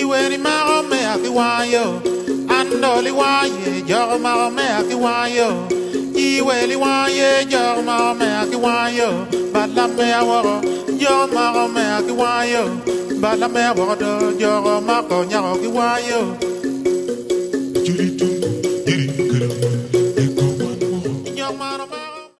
Iweni maro me akiwayo, andoli waye, joro maro me akiwayo. Iweli waye, joro maro me akiwayo, bala me aworo, joro maro me akiwayo, bala me aworo, joro maro nyaro akiwayo. Julitum.